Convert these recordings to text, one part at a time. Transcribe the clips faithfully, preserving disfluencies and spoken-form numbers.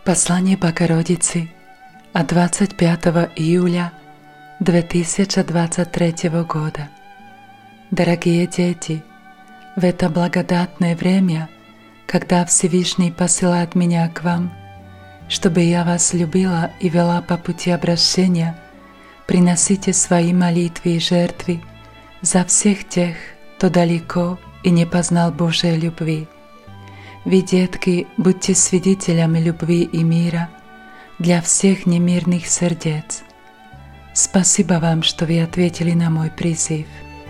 Послание Богородицы от двадцать пятого июля две тысячи двадцать третьего года. Дорогие дети, в это благодатное время, когда Всевышний посылает меня к вам, чтобы я вас любила и вела по пути обращения, приносите свои молитвы и жертвы за всех тех, кто далеко и не познал Божьей любви. Вы, детки, будьте свидетелями любви и мира для всех немирных сердец. Спасибо вам, что вы ответили на мой призыв.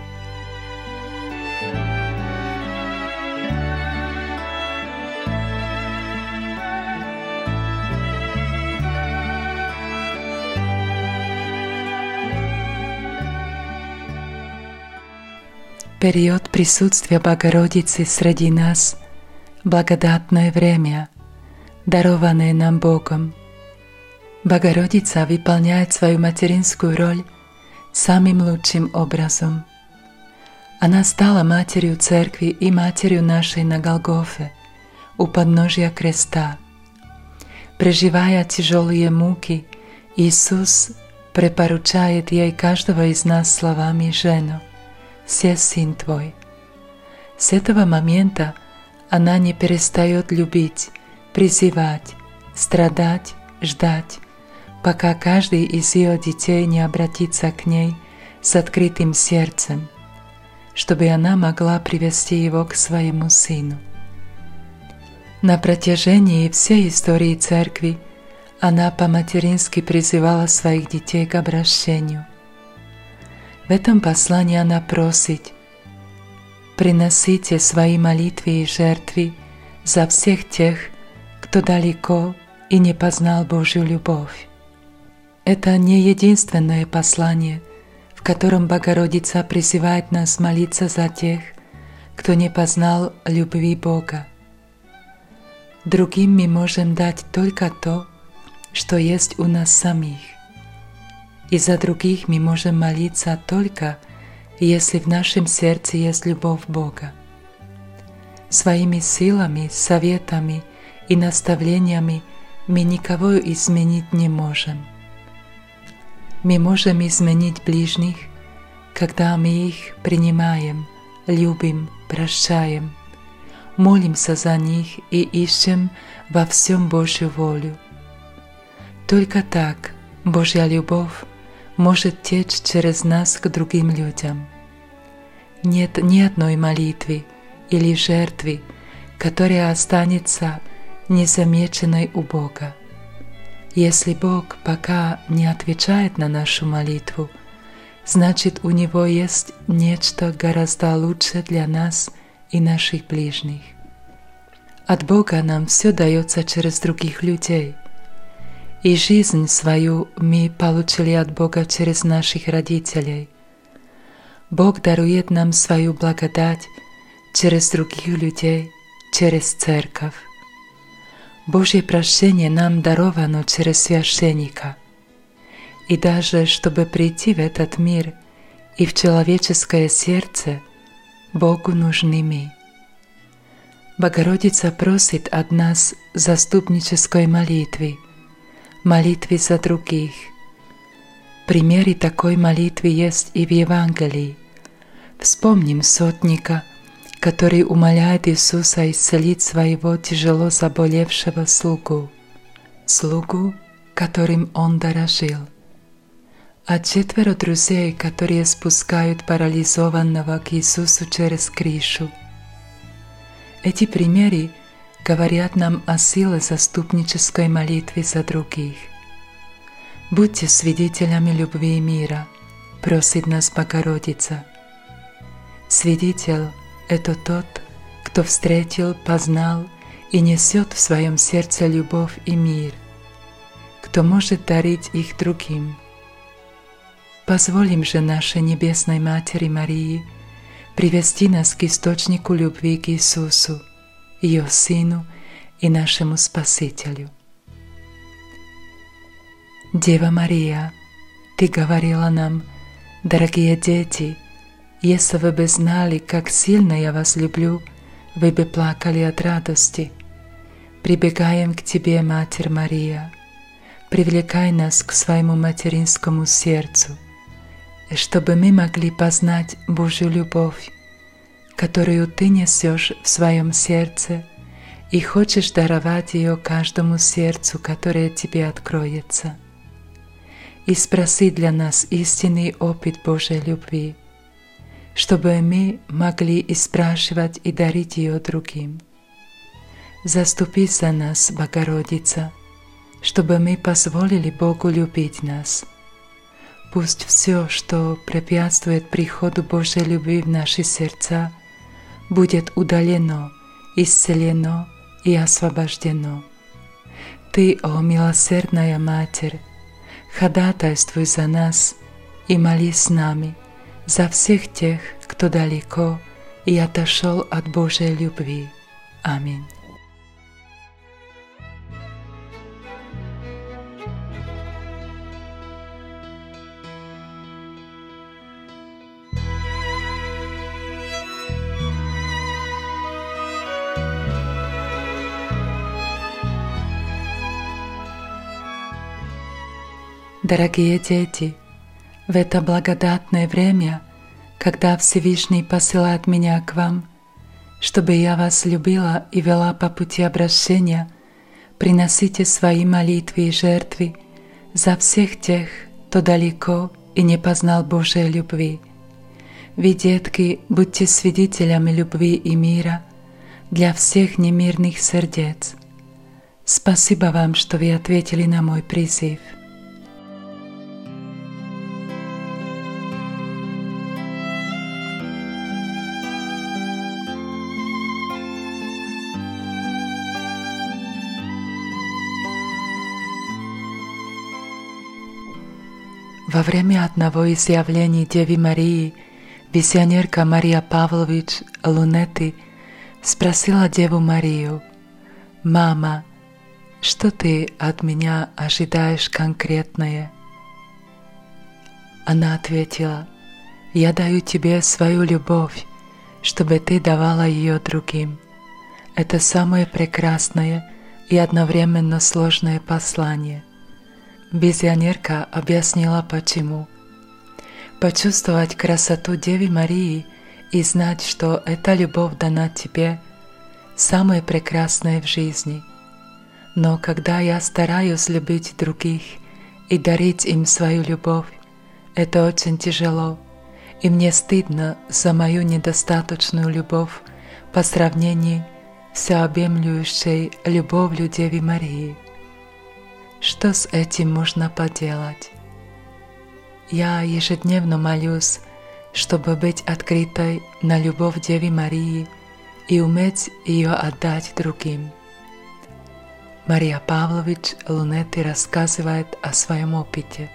Период присутствия Богородицы среди нас – благодатное время, дарованное нам Богом. Богородица выполняет свою материнскую роль самым лучшим образом. Она стала матерью Церкви и матерью нашей на Голгофе, у подножия креста. Преживая тяжелые муки, Иисус препоручает ей каждого из нас словами «Жено, се Сын Твой». С этого момента она не перестает любить, призывать, страдать, ждать, пока каждый из ее детей не обратится к ней с открытым сердцем, чтобы она могла привести его к своему сыну. На протяжении всей истории Церкви она по-матерински призывала своих детей к обращению. В этом послании она просит: приносите свои молитвы и жертвы за всех тех, кто далеко и не познал Божью любовь. Это не единственное послание, в котором Богородица призывает нас молиться за тех, кто не познал любви Бога. Другим мы можем дать только то, что есть у нас самих. И за других мы можем молиться только если в нашем сердце есть любовь Бога. Своими силами, советами и наставлениями мы никого изменить не можем. Мы можем изменить ближних, когда мы их принимаем, любим, прощаем, молимся за них и ищем во всем Божью волю. Только так Божья любовь может течь через нас к другим людям. Нет ни одной молитвы или жертвы, которая останется незамеченной у Бога. Если Бог пока не отвечает на нашу молитву, значит, у Него есть нечто гораздо лучше для нас и наших ближних. От Бога нам все дается через других людей. И жизнь свою мы получили от Бога через наших родителей. Бог дарует нам свою благодать через других людей, через Церковь. Божье прощение нам даровано через священника. И даже чтобы прийти в этот мир и в человеческое сердце, Богу нужны мы. Богородица просит от нас заступнической молитвы, молитвы за других. Примеры такой молитвы есть и в Евангелии. Вспомним сотника, который умоляет Иисуса исцелить своего тяжело заболевшего слугу, слугу, которым он дорожил. А четверо друзей, которые спускают парализованного к Иисусу через крышу. Эти примеры говорят нам о силе заступнической молитвы за других. Будьте свидетелями любви и мира, просит нас Богородица. Свидетель – это тот, кто встретил, познал и несет в своем сердце любовь и мир, кто может дарить их другим. Позволим же нашей Небесной Матери Марии привести нас к источнику любви к Иисусу, Ее Сыну и нашему Спасителю. Дева Мария, Ты говорила нам: дорогие дети, если вы бы знали, как сильно я вас люблю, вы бы плакали от радости. прибегаем к Тебе, Матерь Мария. Привлекай нас к своему материнскому сердцу, чтобы мы могли познать Божью любовь, которую Ты несешь в своем сердце и хочешь даровать ее каждому сердцу, которое Тебе откроется. И спроси для нас истинный опыт Божьей любви, чтобы мы могли и спрашивать и дарить ее другим. Заступись за нас, Богородица, чтобы мы позволили Богу любить нас. Пусть все, что препятствует приходу Божьей любви в наши сердца, будет удалено, исцелено и освобождено. Ты, о милосердная Матерь, ходатайствуй за нас и молись с нами за всех тех, кто далеко и отошел от Божьей любви. Аминь. Дорогие дети, в это благодатное время, когда Всевышний посылает меня к вам, чтобы я вас любила и вела по пути обращения, приносите свои молитвы и жертвы за всех тех, кто далеко и не познал Божьей любви. Вы, детки, будьте свидетелями любви и мира для всех немирных сердец. Спасибо вам, что вы ответили на мой призыв. Во время одного из явлений Девы Марии визионерка Мария Павлович Лунетти спросила Деву Марию: «Мама, что ты от меня ожидаешь конкретное?» Она ответила: «Я даю тебе свою любовь, чтобы ты давала ее другим. Это самое прекрасное и одновременно сложное послание». Визионерка объяснила почему. Почувствовать красоту Девы Марии и знать, что эта любовь дана тебе, самое прекрасное в жизни. Но когда я стараюсь любить других и дарить им свою любовь, это очень тяжело, и мне стыдно за мою недостаточную любовь по сравнению с всеобъемлющей любовью Девы Марии. Что с этим можно поделать? Я ежедневно молюсь, чтобы быть открытой на любовь Девы Марии и уметь ее отдать другим. Мария Павлович Лунетти рассказывает о своем опыте.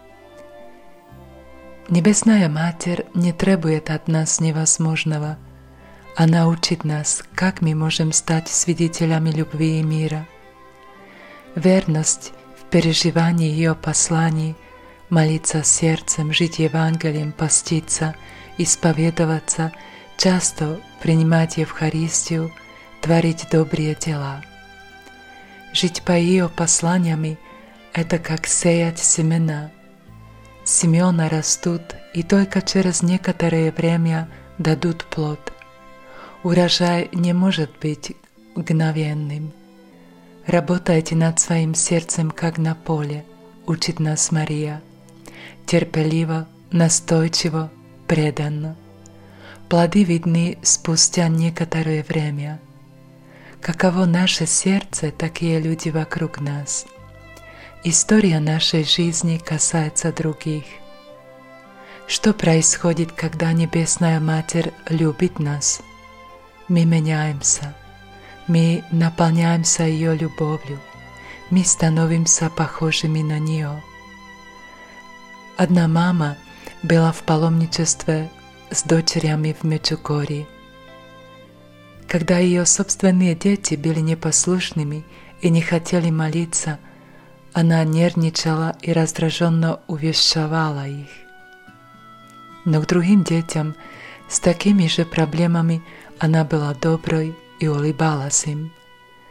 Небесная Матерь не требует от нас невозможного. Она учит нас, как мы можем стать свидетелями любви и мира. Верность в переживании ее посланий, молиться сердцем, жить Евангелием, поститься, исповедоваться, часто принимать Евхаристию, творить добрые дела. Жить по ее посланиями – это как сеять семена. Семена растут и только через некоторое время дадут плод. Урожай не может быть мгновенным. Работайте над своим сердцем, как на поле, учит нас Мария. Терпеливо, настойчиво, преданно. Плоды видны спустя некоторое время. Каково наше сердце, такие люди вокруг нас. История нашей жизни касается других. Что происходит, когда Небесная Матерь любит нас? Мы меняемся. Мы наполняемся ее любовью, мы становимся похожими на нее. Одна мама была в паломничестве с дочерями в Меджугорье. Когда ее собственные дети были непослушными и не хотели молиться, она нервничала и раздраженно увещевала их. Но к другим детям с такими же проблемами она была доброй и улыбалась им.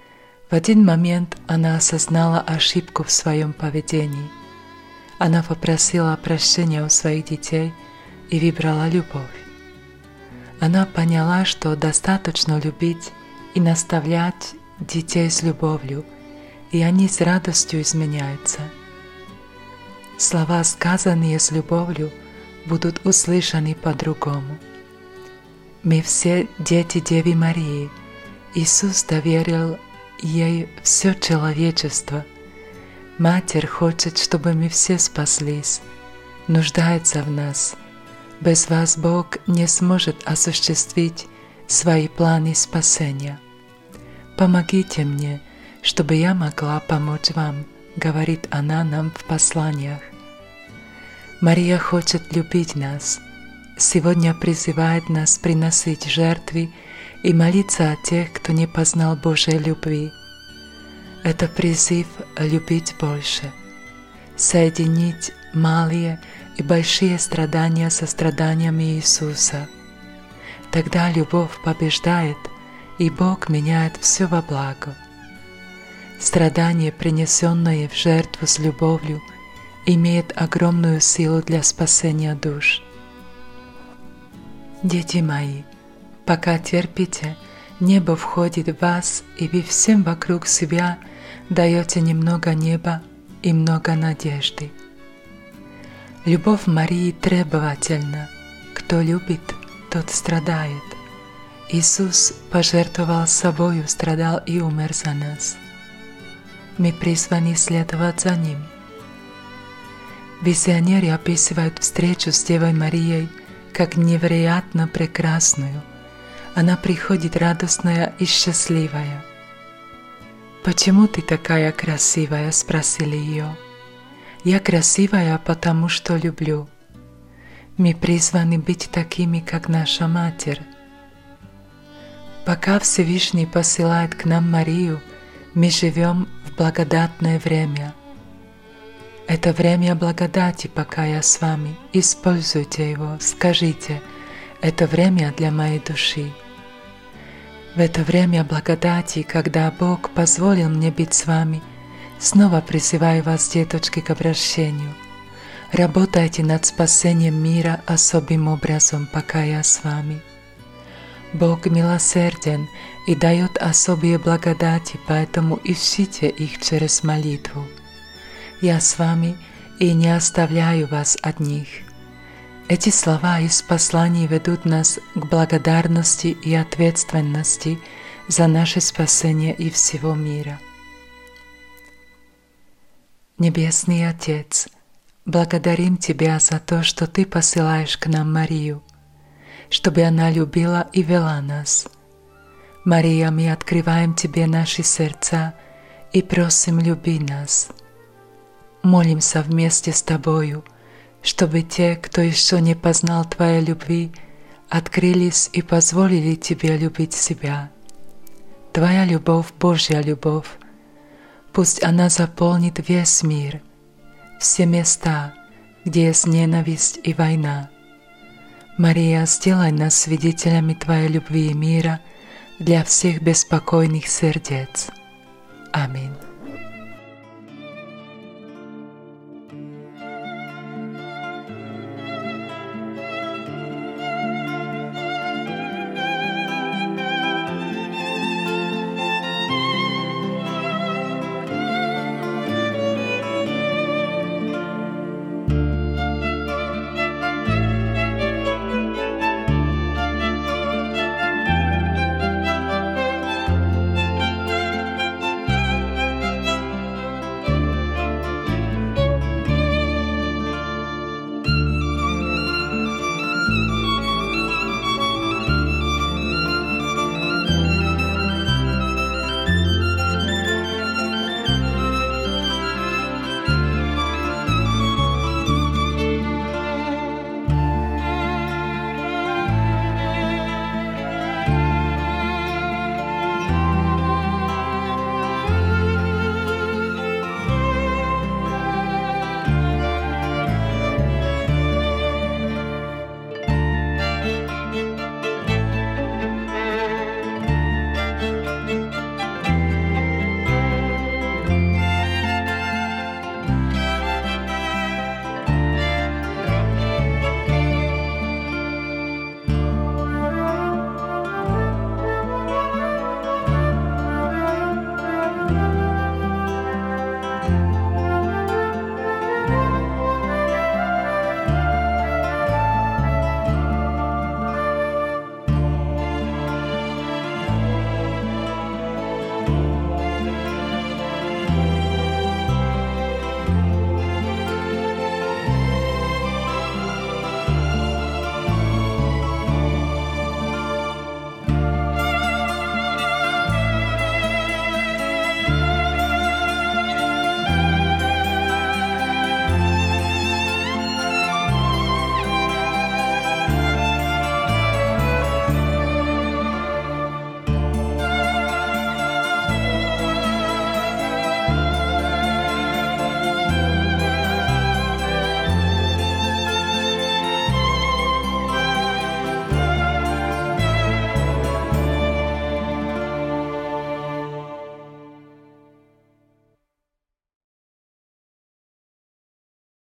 В один момент она осознала ошибку в своем поведении. Она попросила прощения у своих детей и выбрала любовь. Она поняла, что достаточно любить и наставлять детей с любовью, и они с радостью изменяются. Слова, сказанные с любовью, будут услышаны по-другому. Мы все дети Девы Марии. Иисус доверил ей все человечество. Матерь хочет, чтобы мы все спаслись, нуждается в нас. Без вас Бог не сможет осуществить свои планы спасения. Помогите мне, чтобы я могла помочь вам, говорит она нам в посланиях. Мария хочет любить нас. Сегодня призывает нас приносить жертвы и молиться о тех, кто не познал Божьей любви. Это призыв любить больше, соединить малые и большие страдания со страданиями Иисуса. Тогда любовь побеждает, и Бог меняет все во благо. Страдание, принесенное в жертву с любовью, имеет огромную силу для спасения душ. Дети мои, пока терпите, небо входит в вас, и вы всем вокруг себя даете немного неба и много надежды. Любовь Марии требовательна. Кто любит, тот страдает. Иисус пожертвовал собою, страдал и умер за нас. Мы призваны следовать за Ним. Визионеры описывают встречу с Девой Марией как невероятно прекрасную. Она приходит радостная и счастливая. «Почему ты такая красивая?» — спросили ее. «Я красивая, потому что люблю». Мы призваны быть такими, как наша Матерь. Пока Всевышний посылает к нам Марию, мы живем в благодатное время. Это время благодати, пока я с вами. Используйте его, скажите: это время для моей души. В это время благодати, когда Бог позволил мне быть с вами, снова призываю вас, деточки, к обращению. Работайте над спасением мира особым образом, пока я с вами. Бог милосерден и дает особые благодати, поэтому ищите их через молитву. Я с вами и не оставляю вас одних. Эти слова из посланий ведут нас к благодарности и ответственности за наше спасение и всего мира. Небесный Отец, благодарим Тебя за то, что Ты посылаешь к нам Марию, чтобы она любила и вела нас. Мария, мы открываем Тебе наши сердца и просим, люби нас. Молимся вместе с Тобою, чтобы те, кто еще не познал Твоей любви, открылись и позволили Тебе любить себя. Твоя любовь — Божья любовь. Пусть она заполнит весь мир, все места, где есть ненависть и война. Мария, сделай нас свидетелями Твоей любви и мира для всех беспокойных сердец. Аминь.